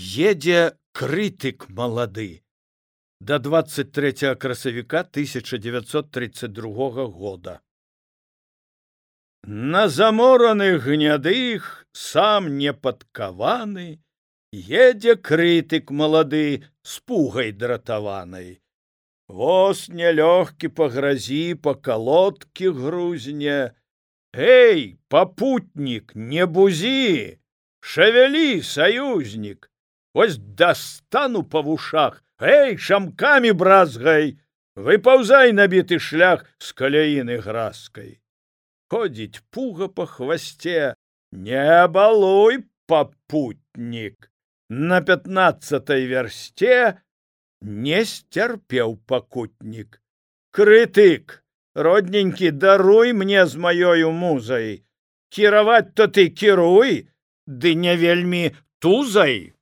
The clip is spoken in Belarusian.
Едзе крытык малады. До 23 красавіка 1932 года. На замораных гнядых, сам не падкаваны, едзе крытык малады з пугай дратаванай. Воз нялёгкі па гразі, па калодкі грузне. Эй, папутнік, не бузі, шавялі, саюзнік. Вось дастану па вушах, эй, шамкамі бразгай, выпаўзай набіты шлях з каляіны гразкай. Ходзіць пуга па хвасце, не балуй, папутнік. На 15-й вярсце не сцярпеў пакутнік. Крытык, родненькі, даруй мне з маёю музай. Кіраваць то ты кіруй, ды не вельмі тузай.